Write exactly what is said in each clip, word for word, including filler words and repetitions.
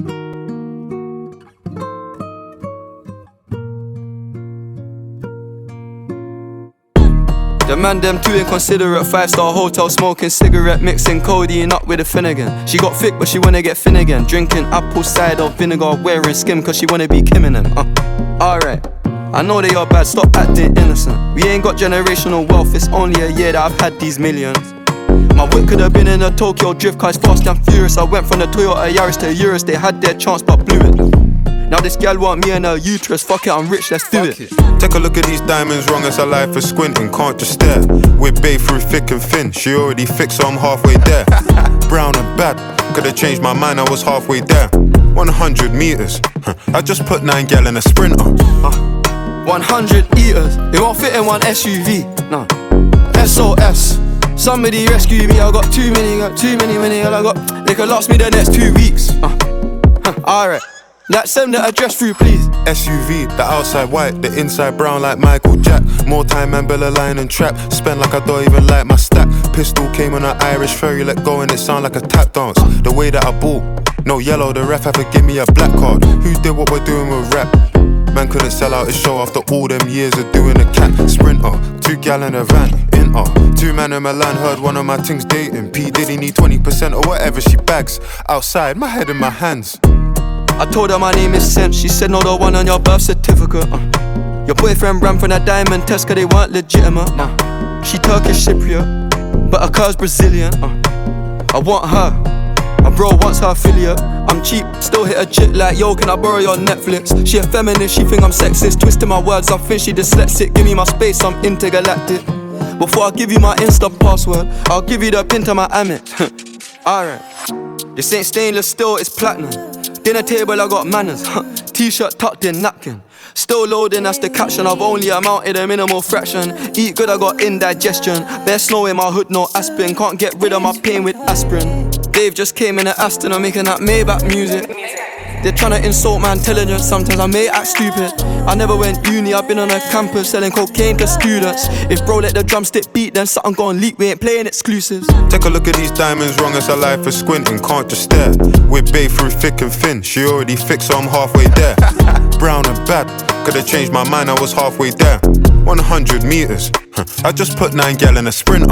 The man them too inconsiderate, five-star hotel smoking cigarette, mixing codeine up with a Finnegan. She got thick but she wanna get thin again, drinking apple cider vinegar, wearing skim cause she wanna be Kim and them. uh, Alright, I know they are bad, stop acting innocent. We ain't got generational wealth, it's only a year that I've had these millions. My whip could have been in a Tokyo drift car, it's fast and furious. I went from the Toyota Yaris to Urus, they had their chance but blew it. Now this gal want me and her uterus, fuck it, I'm rich, let's do it. Take a look at these diamonds, wrong as her life is squinting, can't just stare. We're babe through thick and thin, she already fixed so I'm halfway there. Brown and bad, could've changed my mind, I was halfway there. one hundred meters, I just put nine gal in a sprinter. uh, one hundred eaters, it won't fit in one S U V, nah. S O S, somebody rescue me, I got too many, got too many, many, I got, they could last me the next two weeks. uh, huh, Alright. Like send the address through please. S U V, the outside white, the inside brown like Michael Jack. More time and Bella line and trap. Spend like I don't even like my stack. Pistol came on an Irish ferry, let go and it sound like a tap dance. The way that I bought, no yellow, the ref had to give me a black card. Who did what we're doing with rap? Man couldn't sell out his show after all them years of doing a cat. Sprinter, two gal in a van, in uh Two man in Milan, heard one of my things dating. P Diddy need twenty percent or whatever she bags. Outside, my head in my hands. I told her my name is Sense, she said no, the one on your birth certificate. uh. Your boyfriend ran from that diamond test cause they weren't legitimate. uh. She Turkish Cypriot, but her car's Brazilian. uh. I want her, my bro wants her affiliate. I'm cheap, still hit a chick like yo, can I borrow your Netflix? She a feminist, she think I'm sexist, twisting my words, I think she dyslexic. Give me my space, I'm intergalactic. Before I give you my Insta password, I'll give you the pin to my Amex. Alright, this ain't stainless steel, it's platinum. Dinner table, I got manners. T-shirt tucked in, napkin. Still loading, that's the caption. I've only amounted a minimal fraction. Eat good, I got indigestion. Bare snow in my hood, no aspirin. Can't get rid of my pain with aspirin. Dave just came in the Aston, I'm making that Maybach music. They're tryna insult my intelligence, sometimes I may act stupid. I never went uni, I've been on a campus selling cocaine to students. If bro let the drumstick beat, then something gon' leak, we ain't playing exclusives. Take a look at these diamonds, wrong as her life is squinting, can't just stare. We're babe through thick and thin, she already fixed so I'm halfway there. Brown and bad, could've changed my mind, I was halfway there. one hundred meters, I just put nine gal in a sprinter.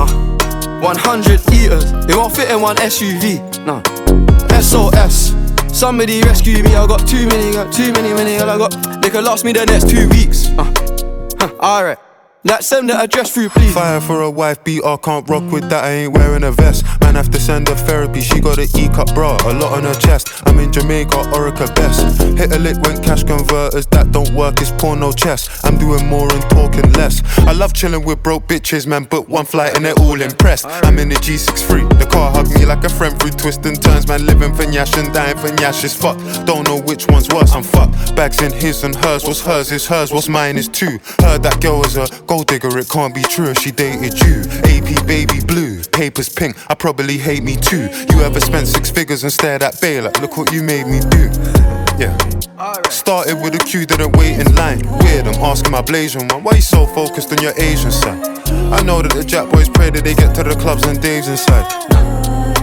uh, one hundred eaters, it won't fit in one S U V, nah. S O S, somebody rescue me, I got too many, got too many, many, I got, they could last me the next two weeks. uh, huh, Alright, like send the address through please. Fire for a wife beater, can't rock with that, I ain't wearing a vest. Man have to send her therapy, she got an E-cup bra, a lot on her chest. I'm in Jamaica, Orica best. Hit a lick when cash converters, that don't work, it's porno chess. I'm doing more and talking less. I love chilling with broke bitches, man, book one flight and they're all impressed. I'm in the G six three, the car hugged me like a friend through twists and turns. Man living for Nyash and dying for Nyash is fucked. Don't know which one's worse, I'm fucked. Bags in his and hers, what's hers is hers, what's mine is too. Heard that girl is a gold digger, it can't be true if she dated you. A P baby blue, papers pink, I probably hate me too. You ever spent six figures and stared at Bay like, look what you made me do. Yeah. Started with a queue, didn't wait in line. Weird, I'm asking my Blasian one, why you so focused on your Asian side? I know that the Jack boys pray that they get to the clubs and Dave's inside.